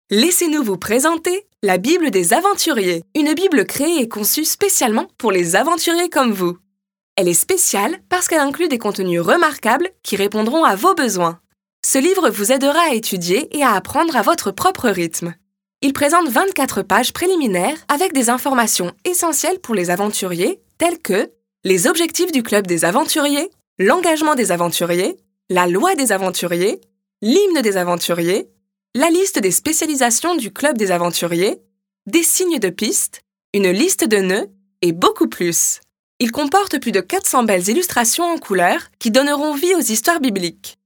Laissez-nous vous présenter la Bible des aventuriers, une Bible créée et conçue spécialement pour les aventuriers comme vous. Elle est spéciale parce qu'elle inclut des contenus remarquables qui répondront à vos besoins. Ce livre vous aidera à étudier et à apprendre à votre propre rythme. Il présente 24 pages préliminaires avec des informations essentielles pour les aventuriers telles que les objectifs du club des aventuriers, l'engagement des aventuriers, la loi des aventuriers, l'hymne des aventuriers, la liste des spécialisations du club des aventuriers, des signes de piste, une liste de nœuds et beaucoup plus. Il comporte plus de 400 belles illustrations en couleurs qui donneront vie aux histoires bibliques.